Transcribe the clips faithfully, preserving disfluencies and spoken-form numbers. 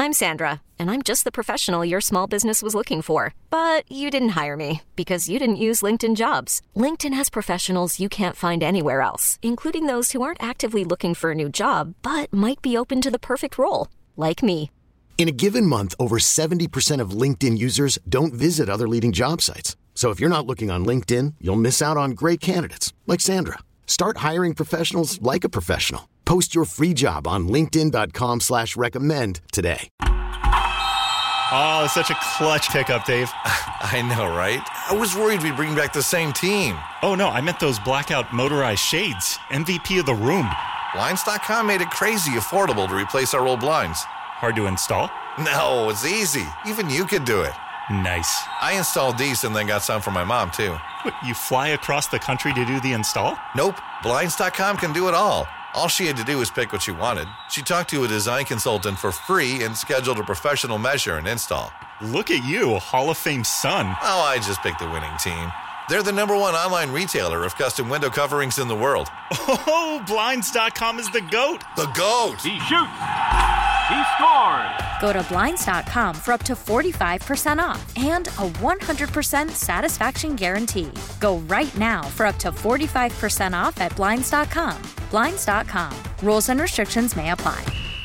I'm Sandra, and I'm just the professional your small business was looking for. But you didn't hire me because you didn't use LinkedIn Jobs. LinkedIn has professionals you can't find anywhere else, including those who aren't actively looking for a new job, but might be open to the perfect role, like me. In a given month, over seventy percent of LinkedIn users don't visit other leading job sites. So if you're not looking on LinkedIn, you'll miss out on great candidates like Sandra. Start hiring professionals like a professional. Post your free job on linkedin.com slash recommend today. Oh, such a clutch pickup, Dave. I know, right? I was worried we'd bring back the same team. Oh, no, I meant those blackout motorized shades. M V P of the room. Blinds dot com made it crazy affordable to replace our old blinds. Hard to install? No, it's easy. Even you could do it. Nice. I installed these and then got some for my mom, too. What, you fly across the country to do the install? Nope. Blinds dot com can do it all. All she had to do was pick what she wanted. She talked to a design consultant for free and scheduled a professional measure and install. Look at you, Hall of Fame son. Oh, I just picked the winning team. They're the number one online retailer of custom window coverings in the world. Oh, Blinds dot com is the GOAT. The GOAT! He shoots! He scores! Go to Blinds dot com for up to forty-five percent off and a one hundred percent satisfaction guarantee. Go right now for up to forty-five percent off at Blinds dot com. Blinds dot com. Rules and restrictions may apply.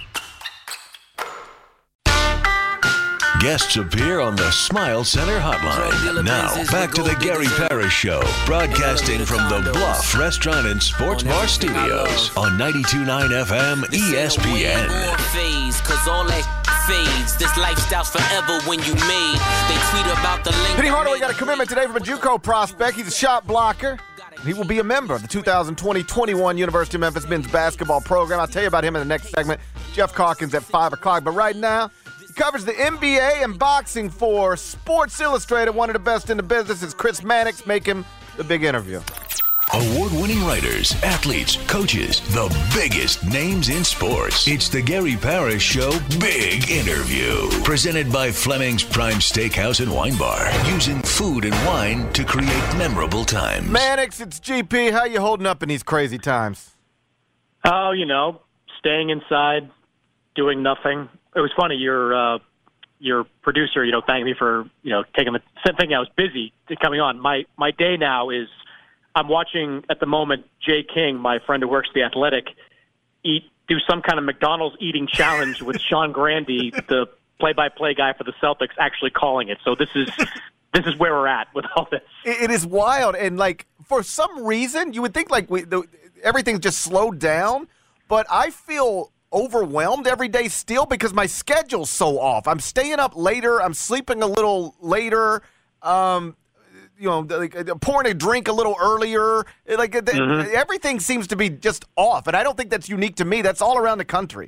Guests appear on the Smile Center hotline. Now, back to the Gary Parrish Show, broadcasting from the Bluff Restaurant and Sports Bar Studios on ninety-two point nine F M E S P N. This lifestyle's forever when you made. They tweet about the link. Penny Hardaway got a commitment today from a JUCO prospect. He's a shot blocker. He will be a member of the two thousand twenty twenty-one University of Memphis men's basketball program. I'll tell you about him in the next segment. Jeff Calkins at five o'clock. But right now, he covers the N B A and boxing for Sports Illustrated. One of the best in the business is Chris Mannix. Make him the big interview. Award-winning writers, athletes, coaches, the biggest names in sports. It's the Gary Parrish Show Big Interview. Presented by Fleming's Prime Steakhouse and Wine Bar. Using food and wine to create memorable times. Mannix, it's G P. How you holding up in these crazy times? Oh, you know, staying inside, doing nothing. It was funny, your uh, your producer, you know, thanked me for, you know, taking the thinking I was busy coming on. My my day now is I'm watching, at the moment, Jay King, my friend who works at The Athletic, eat do some kind of McDonald's eating challenge with Sean Grandy, the play-by-play guy for the Celtics, actually calling it. So this is this is where we're at with all this. It is wild. And, like, for some reason, you would think, like, we, the, everything's just slowed down. But I feel overwhelmed every day still because my schedule's so off. I'm staying up later. I'm sleeping a little later. Um You know, like pouring a drink a little earlier. Like mm-hmm. Everything seems to be just off, and I don't think that's unique to me. That's all around the country.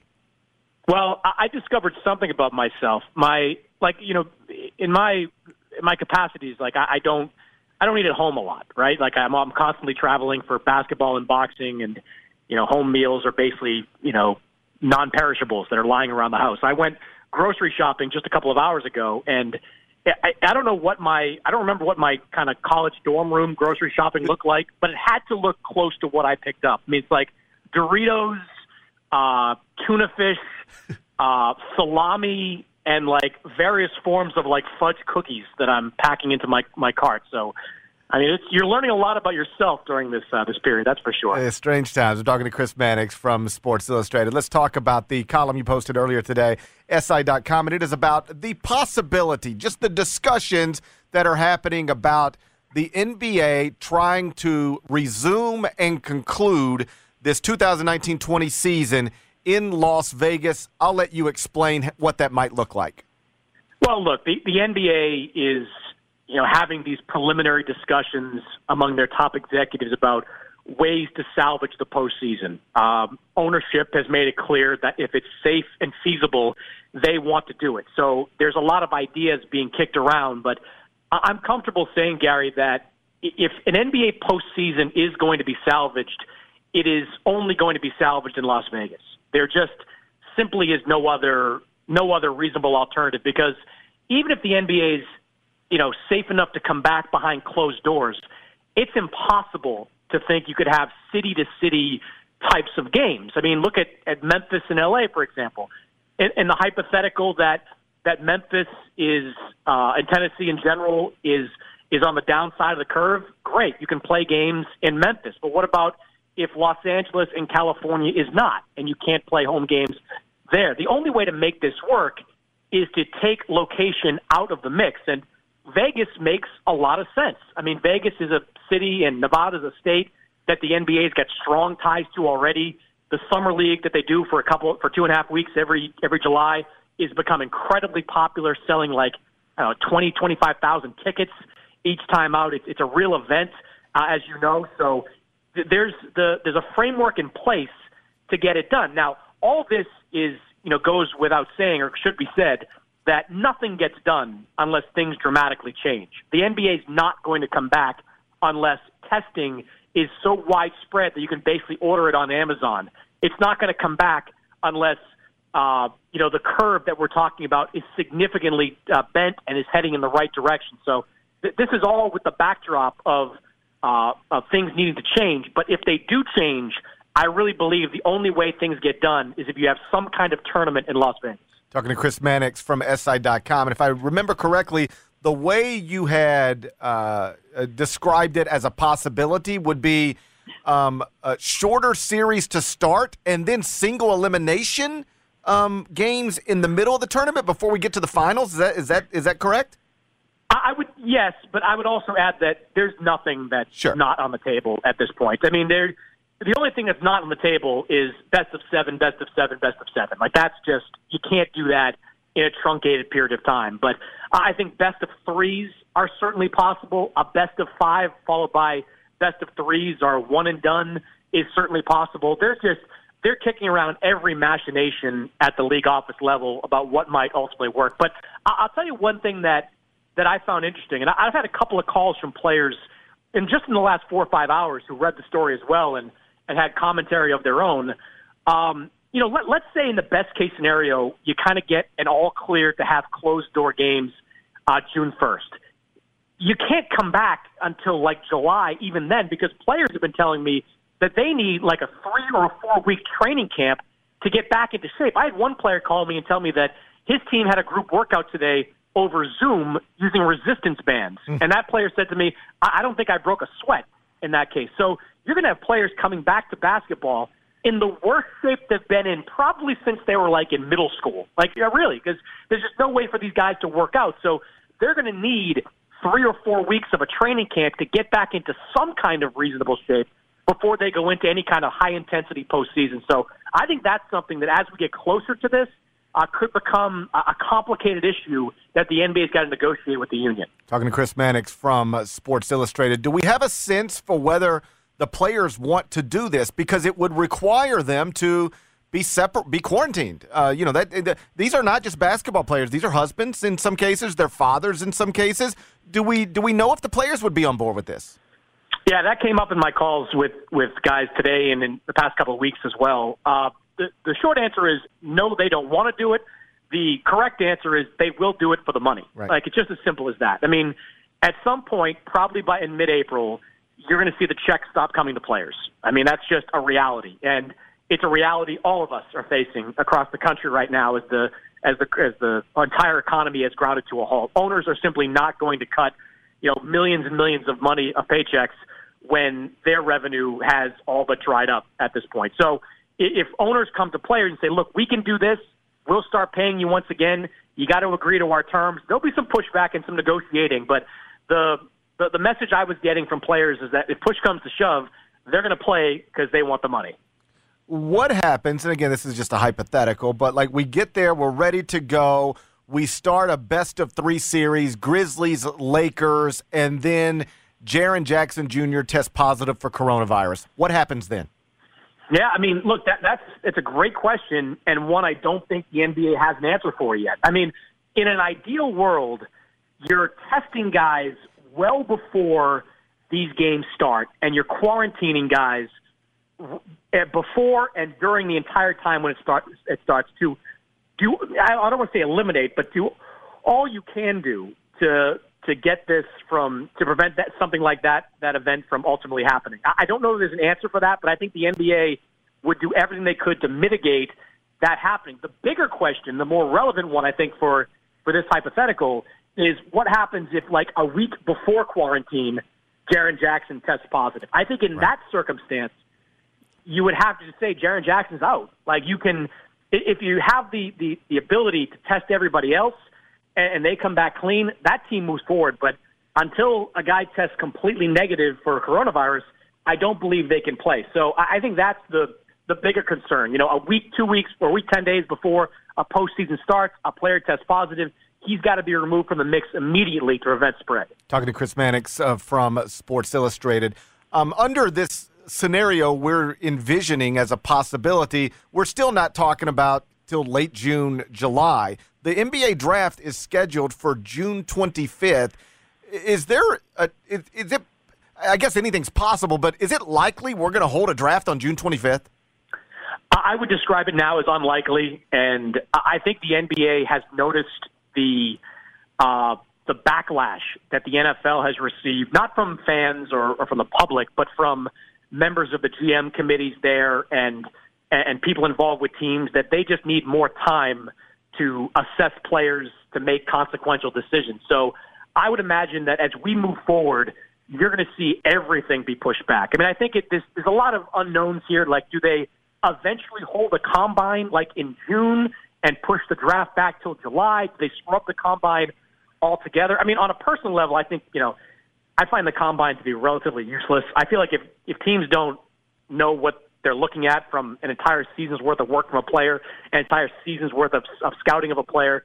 Well, I discovered something about myself. My like, you know, in my in my capacities, like I, I don't I don't eat at home a lot, right? Like I'm I'm constantly traveling for basketball and boxing, and you know, home meals are basically you know non-perishables that are lying around the house. I went grocery shopping just a couple of hours ago, and I, I don't know what my, I don't remember what my kind of college dorm room grocery shopping looked like, but it had to look close to what I picked up. I mean, it's like Doritos, uh, tuna fish, uh, salami, and like various forms of like fudge cookies that I'm packing into my, my cart. So, I mean, it's, you're learning a lot about yourself during this uh, this period, that's for sure. Yeah, strange times. We're talking to Chris Mannix from Sports Illustrated. Let's talk about the column you posted earlier today, S I dot com, and it is about the possibility, just the discussions that are happening about the N B A trying to resume and conclude this two thousand nineteen twenty season in Las Vegas. I'll let you explain what that might look like. Well, look, the, the N B A is – you know, having these preliminary discussions among their top executives about ways to salvage the postseason. Um, ownership has made it clear that if it's safe and feasible, they want to do it. So there's a lot of ideas being kicked around, but I'm comfortable saying, Gary, that if an N B A postseason is going to be salvaged, it is only going to be salvaged in Las Vegas. There just simply is no other no other reasonable alternative, because even if the N B A's you know, safe enough to come back behind closed doors, it's impossible to think you could have city-to-city types of games. I mean, look at, at Memphis and L A, for example. in, in the hypothetical that that Memphis is uh, and Tennessee in general is is on the downside of the curve, great. You can play games in Memphis. But what about if Los Angeles and California is not, and you can't play home games there? The only way to make this work is to take location out of the mix. And Vegas makes a lot of sense. I mean, Vegas is a city and Nevada is a state that the N B A's got strong ties to already. The summer league that they do for a couple for two and a half weeks every every July is become incredibly popular, selling like I don't know, twenty, twenty-five thousand tickets each time out. It's, it's a real event, uh, as you know. So th- there's the there's a framework in place to get it done. Now, all this is you know goes without saying, or should be said, that nothing gets done unless things dramatically change. The N B A is not going to come back unless testing is so widespread that you can basically order it on Amazon. It's not going to come back unless uh, you know the curve that we're talking about is significantly uh, bent and is heading in the right direction. So th- this is all with the backdrop of uh, of things needing to change. But if they do change, I really believe the only way things get done is if you have some kind of tournament in Las Vegas. Talking to Chris Mannix from S I dot com. And if I remember correctly, the way you had uh, described it as a possibility would be um, a shorter series to start and then single elimination um, games in the middle of the tournament before we get to the finals. Is that is that is that correct? I would yes, but I would also add that there's nothing that's sure. not on the table at this point. I mean, there. The only thing that's not on the table is best of seven, best of seven, best of seven. Like, that's just, you can't do that in a truncated period of time. But I think best of threes are certainly possible. A best of five followed by best of threes or one and done is certainly possible. There's just, they're kicking around every machination at the league office level about what might ultimately work. But I'll tell you one thing that, that I found interesting, and I've had a couple of calls from players and just in the last four or five hours who read the story as well, and and had commentary of their own. Um, you know, let, let's say in the best case scenario, you kind of get an all clear to have closed door games uh, June first. You can't come back until like July, even then, because players have been telling me that they need like a three or a four week training camp to get back into shape. I had one player call me and tell me that his team had a group workout today over Zoom using resistance bands. Mm. And that player said to me, I, I don't think I broke a sweat in that case. So you're going to have players coming back to basketball in the worst shape they've been in probably since they were like in middle school. Like, yeah, really, because there's just no way for these guys to work out. So they're going to need three or four weeks of a training camp to get back into some kind of reasonable shape before they go into any kind of high-intensity postseason. So I think that's something that as we get closer to this, Uh, could become a, a complicated issue that the N B A's got to negotiate with the union. Talking to Chris Mannix from uh, Sports Illustrated. Do we have a sense for whether the players want to do this? Because it would require them to be separate, be quarantined. Uh, you know, that the, these are not just basketball players; these are husbands in some cases, they're fathers in some cases. Do we do we know if the players would be on board with this? Yeah, that came up in my calls with with guys today and in the past couple of weeks as well. Uh, The, the short answer is no, they don't want to do it. The correct answer is they will do it for the money. Right. Like, it's just as simple as that. I mean, at some point, probably by in mid-April, you're going to see the checks stop coming to players. I mean, that's just a reality. And it's a reality all of us are facing across the country right now as the as the as the entire economy has grounded to a halt. Owners are simply not going to cut, you know, millions and millions of money of paychecks when their revenue has all but dried up at this point. So if owners come to players and say, look, we can do this, we'll start paying you once again, you got to agree to our terms, there'll be some pushback and some negotiating. But the, the, the message I was getting from players is that if push comes to shove, they're going to play because they want the money. What happens, and again, this is just a hypothetical, but like we get there, we're ready to go, we start a best of three series, Grizzlies, Lakers, and then Jaren Jackson Junior tests positive for coronavirus. What happens then? Yeah, I mean, look, that, that's it's a great question, and one I don't think the N B A has an answer for yet. I mean, in an ideal world, you're testing guys well before these games start, and you're quarantining guys before and during the entire time when it starts. It starts to do. I don't want to say eliminate, but do all you can do to to get this from to prevent that something like that that event from ultimately happening. I don't know if there's an answer for that, but I think the N B A would do everything they could to mitigate that happening. The bigger question, the more relevant one, I think, for, for this hypothetical is what happens if, like, a week before quarantine, Jaren Jackson tests positive. I think in right. that circumstance, you would have to say Jaren Jackson's out. Like, you can, if you have the, the, the ability to test everybody else and, and they come back clean, that team moves forward. But until a guy tests completely negative for coronavirus, I don't believe they can play. So I, I think that's the, the bigger concern. You know, a week, two weeks, or a week, ten days before a postseason starts, a player tests positive, he's got to be removed from the mix immediately to prevent spread. Talking to Chris Mannix uh, from Sports Illustrated. Um, under this scenario we're envisioning as a possibility, we're still not talking about till late June, July. The N B A draft is scheduled for June twenty-fifth. Is there a, is, is it, I guess anything's possible, but is it likely we're going to hold a draft on June twenty-fifth? I would describe it now as unlikely, and I think the N B A has noticed the uh, the backlash that the N F L has received, not from fans or, or from the public, but from members of the G M committees there and and people involved with teams, that they just need more time to assess players to make consequential decisions. So I would imagine that as we move forward, you're going to see everything be pushed back. I mean, I think it, there's, there's a lot of unknowns here. Like, do they eventually hold a combine like in June and push the draft back till July? Do they screw up the combine altogether? I mean, on a personal level, I think, you know, I find the combine to be relatively useless. I feel like if, if teams don't know what they're looking at from an entire season's worth of work from a player, an entire season's worth of, of scouting of a player,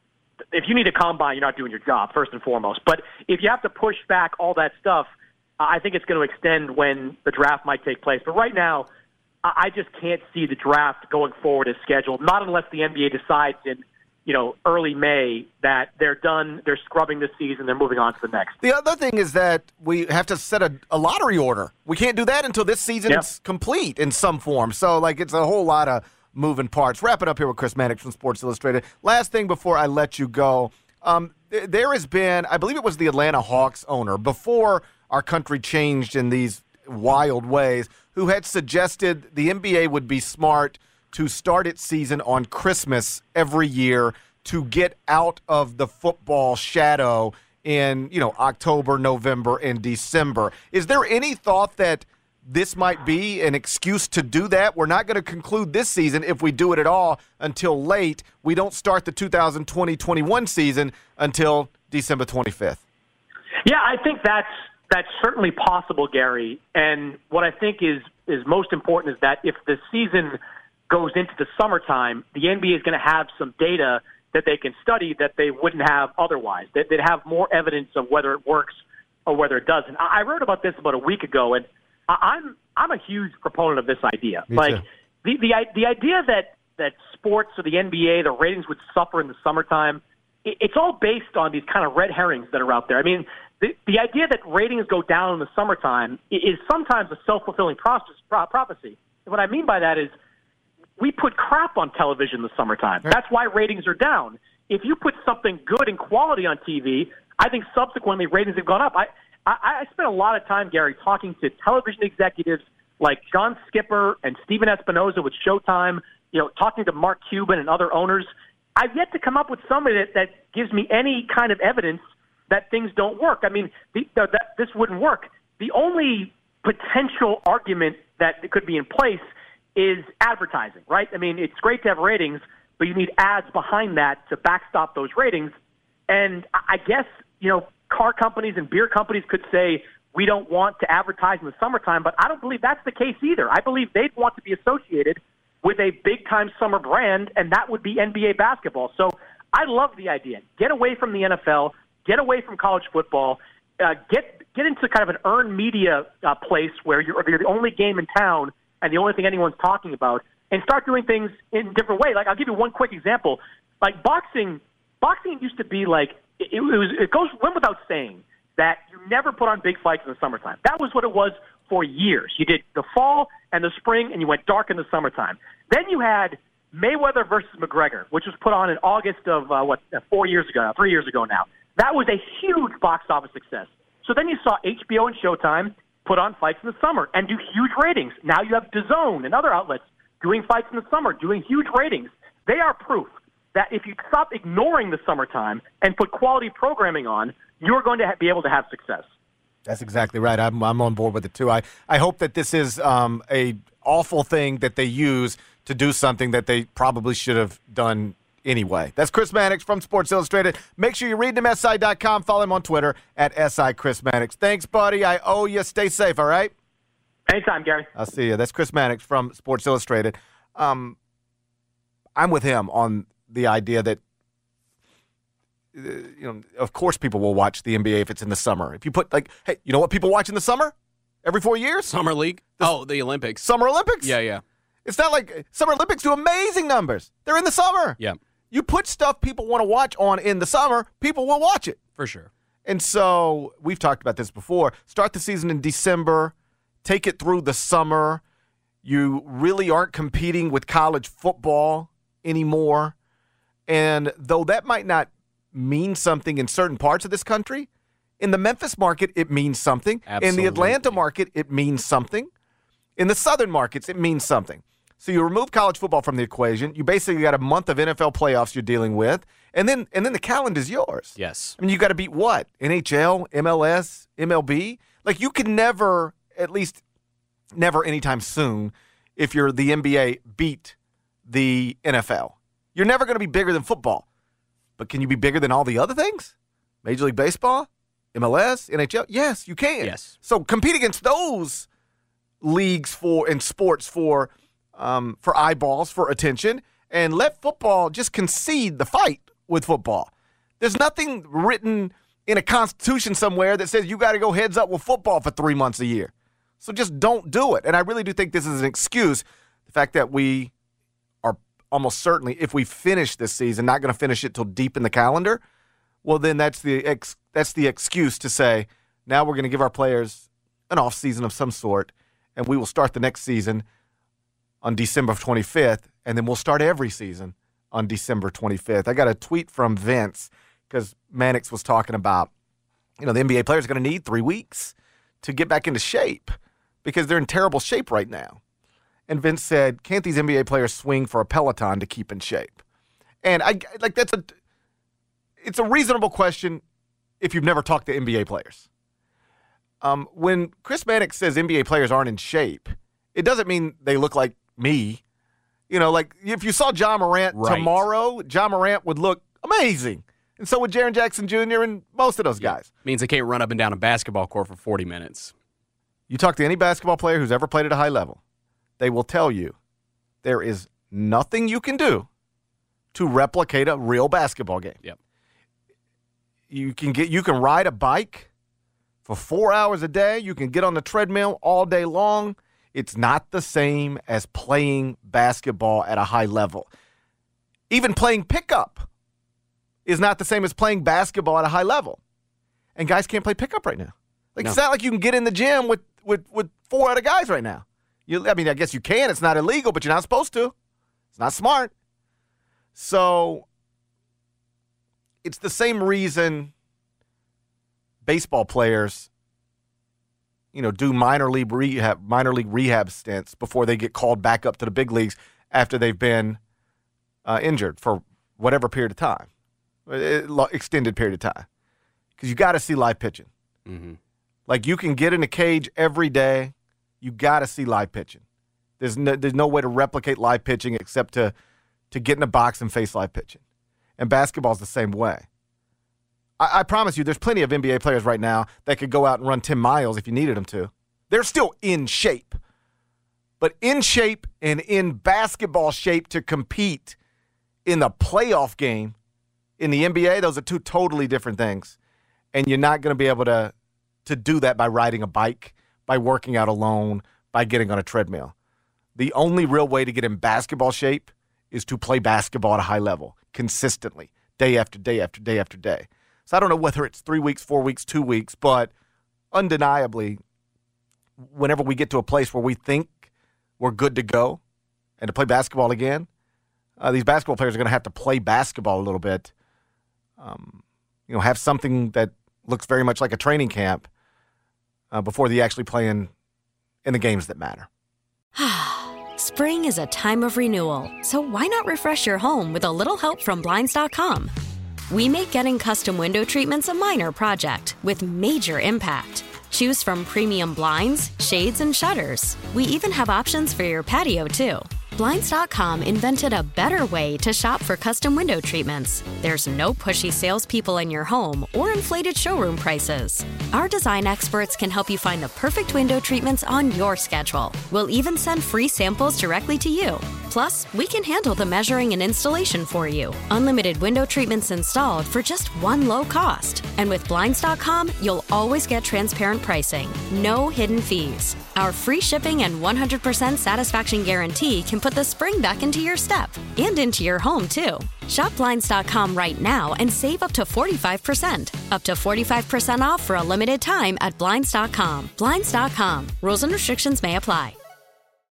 if you need a combine, you're not doing your job, first and foremost. But if you have to push back all that stuff, I think it's going to extend when the draft might take place. But right now, I just can't see the draft going forward as scheduled, not unless the N B A decides in, you know, early May that they're done, they're scrubbing this season, they're moving on to the next. The other thing is that we have to set a, a lottery order. We can't do that until this season yep. is complete in some form. So, like, it's a whole lot of moving parts. Wrap it up here with Chris Mannix from Sports Illustrated. Last thing before I let you go. Um, th- there has been, I believe it was the Atlanta Hawks owner, before our country changed in these wild ways, who had suggested the N B A would be smart to start its season on Christmas every year to get out of the football shadow in, you know, October, November, and December. Is there any thought that this might be an excuse to do that? We're not going to conclude this season, if we do it at all, until late. We don't start the two thousand twenty twenty-one season until December twenty-fifth. Yeah, I think that's that's certainly possible, Gary. And what I think is is most important is that if the season goes into the summertime, the N B A is going to have some data that they can study that they wouldn't have otherwise. They'd have more evidence of whether it works or whether it doesn't. I wrote about this about a week ago, and I'm I'm a huge proponent of this idea. Me like too. the the the idea that that sports or the N B A, the ratings would suffer in the summertime, it, it's all based on these kind of red herrings that are out there. I mean, the the idea that ratings go down in the summertime is sometimes a self-fulfilling process, prophecy. And what I mean by that is we put crap on television in the summertime. That's why ratings are down. If you put something good and quality on T V, I think subsequently ratings have gone up. I I, I spent a lot of time, Gary, talking to television executives like John Skipper and Steven Espinoza with Showtime, you know, talking to Mark Cuban and other owners. I've yet to come up with somebody that, that gives me any kind of evidence that things don't work. I mean, the, the, that this wouldn't work. The only potential argument that could be in place is advertising, right? I mean, it's great to have ratings, but you need ads behind that to backstop those ratings. And I guess, you know, car companies and beer companies could say, we don't want to advertise in the summertime, but I don't believe that's the case either. I believe they'd want to be associated with a big-time summer brand, and that would be N B A basketball. So I love the idea. Get away from the N F L, get away from college football, uh, get get into kind of an earned media uh, place where you're, you're the only game in town and the only thing anyone's talking about, and start doing things in a different way. Like, I'll give you one quick example. Like, boxing, boxing used to be like, it, it was, it goes went without saying that you never put on big fights in the summertime. That was what it was for years. You did the fall and the spring, and you went dark in the summertime. Then you had Mayweather versus McGregor, which was put on in August of, uh, what, uh, four years ago, now, three years ago now. That was a huge box office success. So then you saw H B O and Showtime put on fights in the summer and do huge ratings. Now you have DAZN and other outlets doing fights in the summer, doing huge ratings. They are proof that if you stop ignoring the summertime and put quality programming on, you're going to ha- be able to have success. That's exactly right. I'm I'm on board with it too. I, I hope that this is um, a awful thing that they use to do something that they probably should have done anyway. That's Chris Mannix from Sports Illustrated. Make sure you read him, S I dot com. Follow him on Twitter at S I Chris Mannix. Thanks, buddy. I owe you. Stay safe, all right? Anytime, Gary. I'll see you. That's Chris Mannix from Sports Illustrated. Um, I'm with him on the idea that, uh, you know, of course people will watch the N B A if it's in the summer. If you put, like, hey, you know what people watch in the summer? Every four years? Summer League? The, oh, the Olympics. Summer Olympics? Yeah, yeah. It's not like Summer Olympics do amazing numbers. They're in the summer. Yeah. You put stuff people want to watch on in the summer, people will watch it. For sure. And so we've talked about this before. Start the season in December. Take it through the summer. You really aren't competing with college football anymore. And though that might not mean something in certain parts of this country, in the Memphis market, it means something. Absolutely. In the Atlanta market, it means something. In the southern markets, it means something. So you remove college football from the equation. You basically got a month of N F L playoffs you're dealing with. And then and then the calendar's yours. Yes. I mean, you got to beat what? N H L, M L S, M L B? Like, you can never, at least never anytime soon, if you're the N B A, beat the N F L. You're never going to be bigger than football. But can you be bigger than all the other things? Major League Baseball, M L S, N H L? Yes, you can. Yes. So compete against those leagues for and sports for um, for eyeballs, for attention, and let football just concede the fight with football. There's nothing written in a constitution somewhere that says you got to go heads up with football for three months a year. So just don't do it. And I really do think this is an excuse. The fact that we are almost certainly, if we finish this season, not going to finish it till deep in the calendar, well, then that's the ex- that's the excuse to say, now we're going to give our players an off season of some sort, and we will start the next season on December twenty-fifth, and then we'll start every season on December twenty-fifth. I got a tweet from Vince because Mannix was talking about, you know, the N B A players are going to need three weeks to get back into shape because they're in terrible shape right now. And Vince said, can't these N B A players swing for a Peloton to keep in shape? And I like that's a it's a reasonable question if you've never talked to N B A players. Um, when Chris Mannix says N B A players aren't in shape, it doesn't mean they look like me. You know, like if you saw John Morant right. tomorrow, John Morant would look amazing. And so would Jaren Jackson Junior and most of those yeah. guys. Means they can't run up and down a basketball court for forty minutes. You talk to any basketball player who's ever played at a high level, they will tell you there is nothing you can do to replicate a real basketball game. Yep. You can get you can ride a bike for four hours a day. You can get on the treadmill all day long. It's not the same as playing basketball at a high level. Even playing pickup is not the same as playing basketball at a high level. And guys can't play pickup right now. Like no. It's not like you can get in the gym with, with, with four other guys right now. You, I mean, I guess you can. It's not illegal, but you're not supposed to. It's not smart. So it's the same reason baseball players, you know, do minor league rehab, minor league rehab stints before they get called back up to the big leagues after they've been uh, injured for whatever period of time, extended period of time, because you got to see live pitching. Mm-hmm. Like you can get in a cage every day, you got to see live pitching. There's no, there's no way to replicate live pitching except to to get in a box and face live pitching, and basketball's the same way. I promise you, there's plenty of N B A players right now that could go out and run ten miles if you needed them to. They're still in shape. But in shape and in basketball shape to compete in the playoff game in the N B A, those are two totally different things. And you're not going to be able to, to do that by riding a bike, by working out alone, by getting on a treadmill. The only real way to get in basketball shape is to play basketball at a high level, consistently, day after day after day after day. So I don't know whether it's three weeks, four weeks, two weeks, but undeniably, whenever we get to a place where we think we're good to go and to play basketball again, uh, these basketball players are going to have to play basketball a little bit, um, you know, have something that looks very much like a training camp uh, before they actually play in, in the games that matter. Spring is a time of renewal, so why not refresh your home with a little help from Blinds dot com? We make getting custom window treatments a minor project with major impact. Choose from premium blinds, shades, and shutters. We even have options for your patio, too. Blinds dot com invented a better way to shop for custom window treatments. There's no pushy salespeople in your home or inflated showroom prices. Our design experts can help you find the perfect window treatments on your schedule. We'll even send free samples directly to you. Plus, we can handle the measuring and installation for you. Unlimited window treatments installed for just one low cost. And with Blinds dot com, you'll always get transparent pricing. No hidden fees. Our free shipping and one hundred percent satisfaction guarantee can put the spring back into your step and into your home, too. Shop Blinds dot com right now and save up to forty-five percent. Up to forty-five percent off for a limited time at Blinds dot com. Blinds dot com. Rules and restrictions may apply.